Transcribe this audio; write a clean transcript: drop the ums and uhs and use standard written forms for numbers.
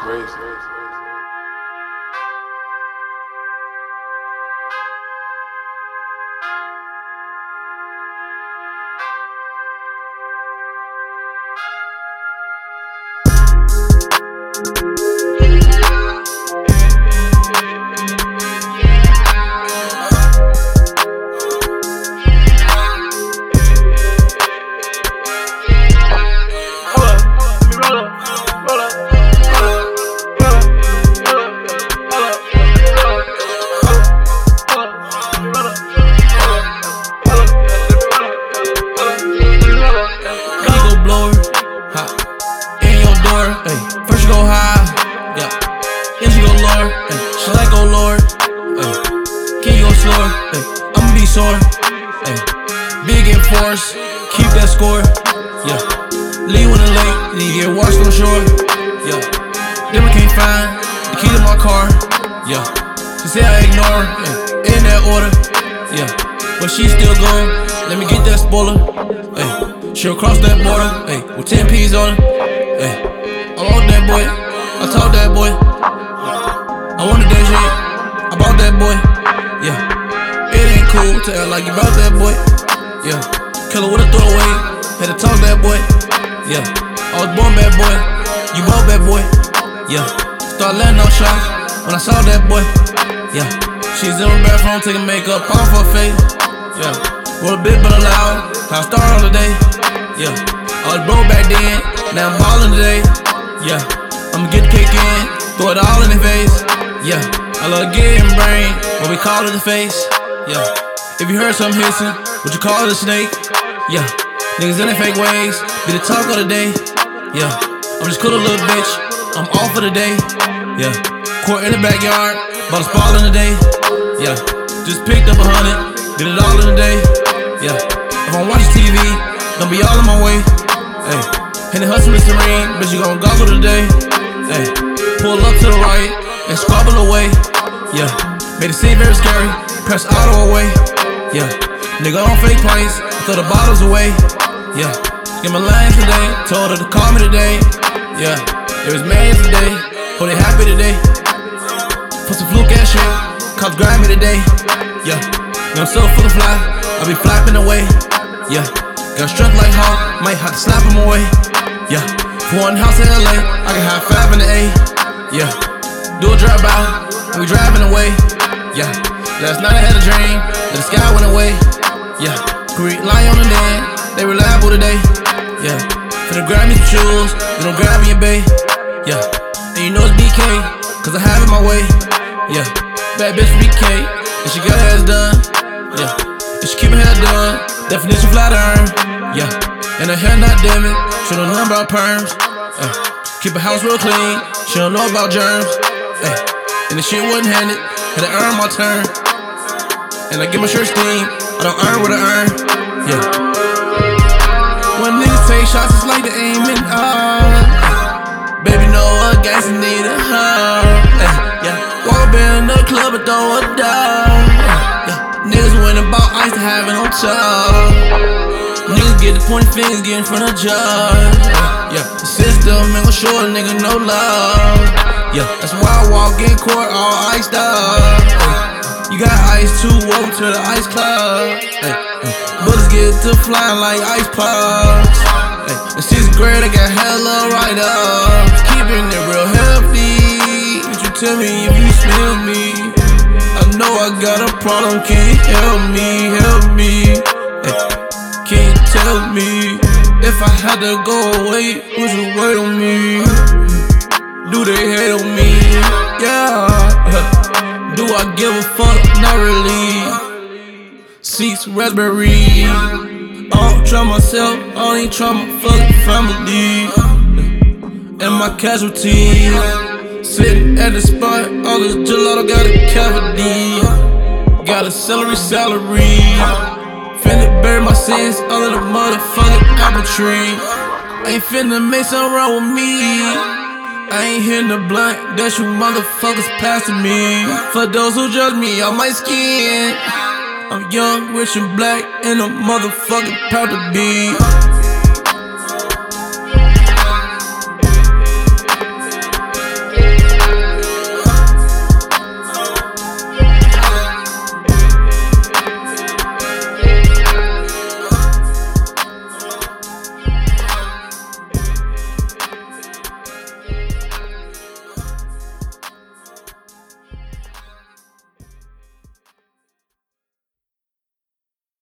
First you go high, yeah. Then you go lower, she like go lower, can you go slower, I'ma be sore, big in force, keep that score, yeah. Leave when it's late, then you get washed on shore, yeah. Then I can't find the key to my car, yeah. She said I ignore her, in that order, yeah. But she still going, let me get that spoiler, she'll cross that border, with 10 P's on her, I want that boy, I told that boy, I wanted that shit, I bought that boy, yeah. It ain't cool to act like you bought that boy, yeah. Killer with a throwaway, had to talk that boy, yeah. I was born bad boy, you bought bad boy, yeah. Start letting off shots when I saw that boy, yeah. She's in the bathroom taking makeup off her face, yeah. Roll a bit but loud, how I started on the day, yeah. I was broke back then, now I'm ballin' today. Yeah, I'ma get the cake in, throw it all in the face. Yeah, I love getting brain, what we call it the face. Yeah, if you heard something hissing, would you call it a snake? Yeah, niggas in their fake ways, be the talk of the day. Yeah, I'm just cool a little bitch, I'm off for the day. Yeah, court in the backyard, bought a spot in the day. Yeah, just picked up 100, did it all in the day. Yeah, if I'm watching TV, don't be all in my way. Hey. And the hustle is serene, bitch, you gon' goggle today. Hey, pull up to the right and squabble away. Yeah, made it seem very scary, press auto away. Yeah, nigga on fake planes, throw the bottles away. Yeah, get my lines today, told her to call me today. Yeah, it was mad today, hope they happy today. For some fluke ass shit, cops grab me today. Yeah, I'm so full of fly, I be flapping away. Yeah, got strength like Hawk, might have to slap him away. Yeah, for one house in LA, I can have 5 in the A. Yeah, do a drive-by, and we driving away. Yeah, last night I had a dream that the sky went away. Yeah, Greek lie on the land, they reliable today. Yeah, finna grab me some shoes, then I'm grabbing your bae. Yeah, and you know it's BK, cause I have it my way. Yeah, bad bitch BK, and she got her ass done. Yeah, and she keep her hair done, definition flat iron. Yeah, and her hair not damaged. She don't know about perms, keep her house real clean, she don't know about germs, and the shit wasn't handed, had to earn my turn, and I get my shirt steam, I don't earn what I earn, yeah. When niggas take shots, it's like they aiming up, baby know a gangsta need a hug, yeah. Walk up in the club and throw a dog, yeah. Niggas went and bought ice to have it on top. Niggas get the pointy fingers, get in front of judge. Yeah, the system ain't gon' show a nigga no love. Yeah, that's why I walk in court all iced up. You got ice too, welcome to the ice club. Bullets get to flying like ice pops. In 6th grade, I got hella write-ups. Keeping it real healthy. Would you tell me if you smell me? I know I got a problem, can you help me, help me? Can you tell me if I had to go away, would you wait on me? Do they hate on me? Yeah. Do I give a fuck? Not really. Seats, raspberry. I don't try myself, I ain't try my fucking family. And my casualty. Sitting at the spot, all this gelato got a cavity. Got a salary. Finna bury my sins under the motherfucking apple tree. Ain't finna make something wrong with me. I ain't hitting the blunt, that you motherfuckers passing me. For those who judge me on my skin, I'm young, rich and black, and I'm motherfucking proud to be.